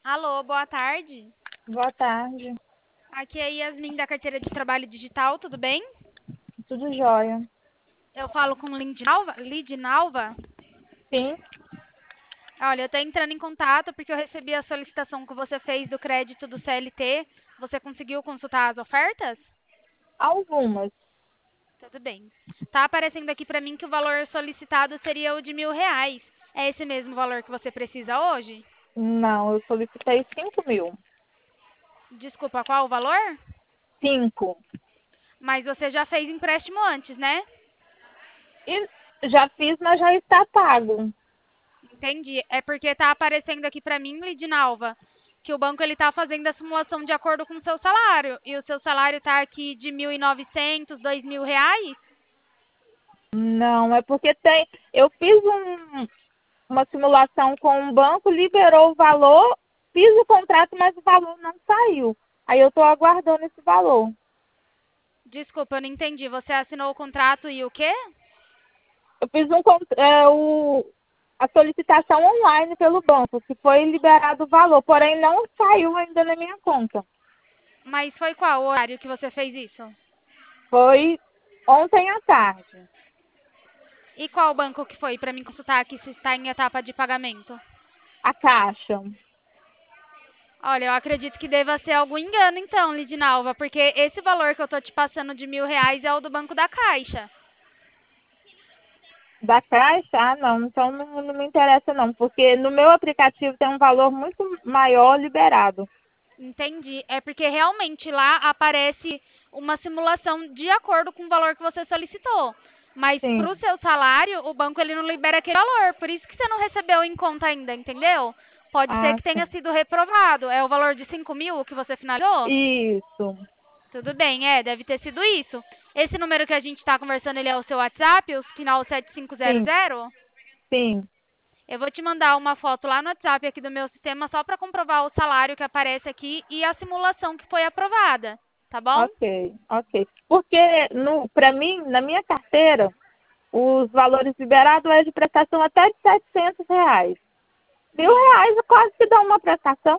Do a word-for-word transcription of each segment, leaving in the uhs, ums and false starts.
Alô, boa tarde. Boa tarde, Aqui é a Yasmin da carteira de trabalho digital, tudo bem? tudo jóia? Eu falo com Lidinalva? Lidinalva? Sim, Olha, eu estou entrando em contato porque eu recebi a solicitação que você fez do crédito do C L T. Você conseguiu consultar as ofertas? algumas. Tudo bem. Tá aparecendo aqui para mim que o valor solicitado seria o de mil reais. É esse mesmo valor que você precisa hoje? Não, eu solicitei cinco mil. Desculpa, qual o valor? Cinco. Mas você já fez empréstimo antes, né? E já fiz, mas já está pago. Entendi. É porque tá aparecendo aqui pra mim, Lidinalva, que o banco ele tá fazendo a simulação de acordo com o seu salário. E o seu salário tá aqui de mil e novecentos, dois mil reais? Não, é porque tem. Eu fiz um- uma simulação com um banco, liberou o valor, fiz o contrato, mas o valor não saiu. Aí eu estou aguardando esse valor. Desculpa, eu não entendi. Você assinou o contrato e o quê? Eu fiz um, con- é, o, a solicitação online pelo banco, que foi liberado o valor, porém não saiu ainda na minha conta. Mas foi qual o horário que você fez isso? Foi ontem à tarde. E qual banco que foi pra mim consultar aqui se está em etapa de pagamento? A caixa. Olha, eu acredito que deva ser algum engano então, Lidinalva, porque esse valor que eu tô te passando de mil reais é o do Banco da Caixa. Da caixa? Ah, não. Então não, não me interessa não, porque no meu aplicativo tem um valor muito maior liberado. Entendi. É porque realmente lá aparece uma simulação de acordo com o valor que você solicitou. Mas para o Sim. seu salário, o banco ele não libera aquele valor. Por isso que você não recebeu em conta ainda, entendeu? Pode ser Ah, que tenha sim. sido reprovado. É o valor de cinco mil que você finalizou? Isso. Tudo bem, é, deve ter sido isso. Esse número que a gente está conversando, ele é o seu WhatsApp, o final sete cinco zero Sim. zero? Sim. Eu vou te mandar uma foto lá no WhatsApp aqui do meu sistema só para comprovar o salário que aparece aqui e a simulação que foi aprovada, tá bom? Ok, ok. Porque no, para mim, na minha carteira, os valores liberados é de prestação até de setecentos reais. Mil Sim. reais quase que dá uma prestação.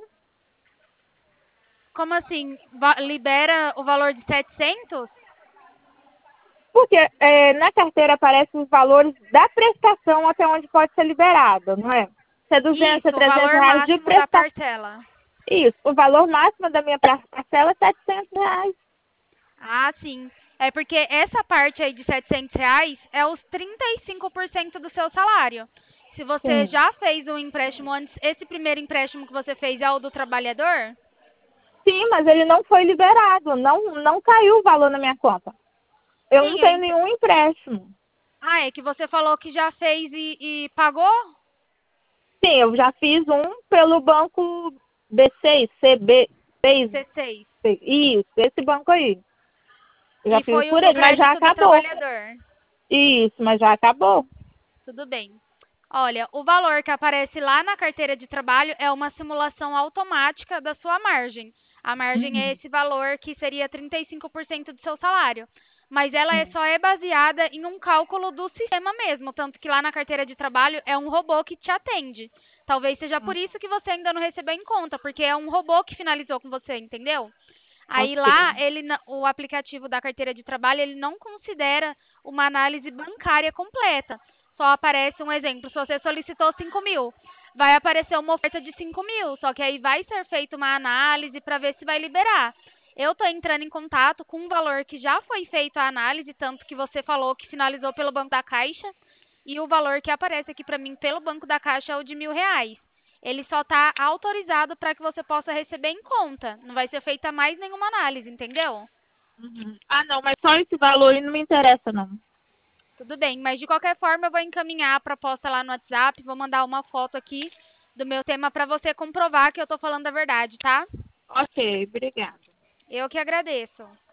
Como assim? Va- libera o valor de setecentos? Porque é, na carteira aparecem os valores da prestação até onde pode ser liberada, não é? Se é duzentos, se é Isso, o trezentos valor reais de máximo da prestação. parcela. Isso, o valor máximo da minha par- parcela é setecentos reais. Ah, sim. É porque essa parte aí de setecentos reais é os trinta e cinco por cento do seu salário. Se você Sim. já fez um empréstimo antes, esse primeiro empréstimo que você fez é o do trabalhador? Sim, mas ele não foi liberado, não, não caiu o valor na minha conta. Eu não Sim, eu tenho ent... nenhum empréstimo. Ah, é que você falou que já fez e, e pagou? Sim, eu já fiz um pelo banco B seis, C B, seis, C seis. isso, esse banco aí. Eu já E fiz foi o por do ele, mas já crédito do acabou. trabalhador. Isso, mas já acabou. Tudo bem. Olha, o valor que aparece lá na carteira de trabalho é uma simulação automática da sua margem. A margem é Uhum. esse valor que seria trinta e cinco por cento do seu salário. Mas ela é- Sim. só é baseada em um cálculo do sistema mesmo, tanto que lá na carteira de trabalho é um robô que te atende. Talvez seja por isso que você ainda não recebeu em conta, porque é um robô que finalizou com você, entendeu? Aí Ok. lá, ele, na- o aplicativo da carteira de trabalho, ele não considera uma análise bancária completa. Só aparece um exemplo, se você solicitou cinco mil, vai aparecer uma oferta de cinco mil, só que aí vai ser feita uma análise para ver se vai liberar. Eu estou entrando em contato com um valor que já foi feito a análise, tanto que você falou que finalizou pelo Banco da Caixa, e o valor que aparece aqui para mim pelo Banco da Caixa é o de mil reais. Ele só está autorizado para que você possa receber em conta. Não vai ser feita mais nenhuma análise, entendeu? Uhum. Ah, não, mas só esse valor aí não me interessa, não. Tudo bem, mas de qualquer forma eu vou encaminhar a proposta lá no WhatsApp, vou mandar uma foto aqui do meu tema para você comprovar que eu estou falando a verdade, tá? Ok, obrigada. Eu que agradeço.